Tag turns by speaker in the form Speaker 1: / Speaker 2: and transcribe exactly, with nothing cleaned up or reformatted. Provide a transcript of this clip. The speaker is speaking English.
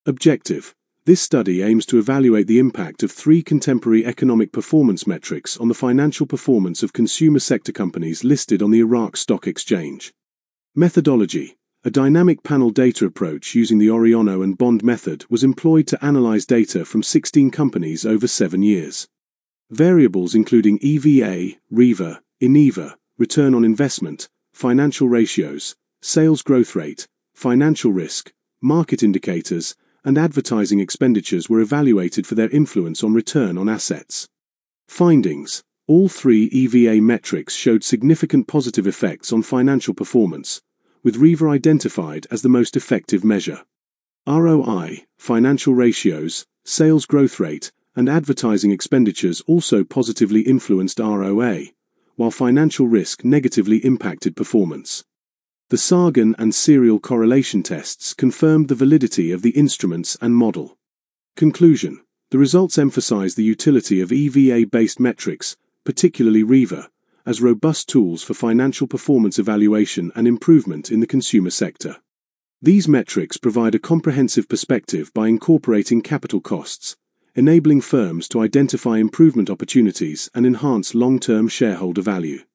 Speaker 1: Objective: this study aims to evaluate the impact of three contemporary economic performance metrics on the financial performance of consumer sector companies listed on the Iraq Stock Exchange. Methodology: a dynamic panel data approach using the Oriono and Bond method was employed to analyze data from sixteen companies over seven years. Variables including E V A, R E V A, I N E V A, return on investment, financial ratios, sales growth rate, financial risk, market indicators, and advertising expenditures were evaluated for their influence on return on assets. Findings: all three E V A metrics showed significant positive effects on financial performance, with R E V A identified as the most effective measure. R O I, financial ratios, sales growth rate, and advertising expenditures also positively influenced R O A, while financial risk negatively impacted performance. The Sargan and serial correlation tests confirmed the validity of the instruments and model. Conclusion: the results emphasize the utility of E V A-based metrics, particularly R E V A, as robust tools for financial performance evaluation and improvement in the consumer sector. These metrics provide a comprehensive perspective by incorporating capital costs, enabling firms to identify improvement opportunities and enhance long-term shareholder value.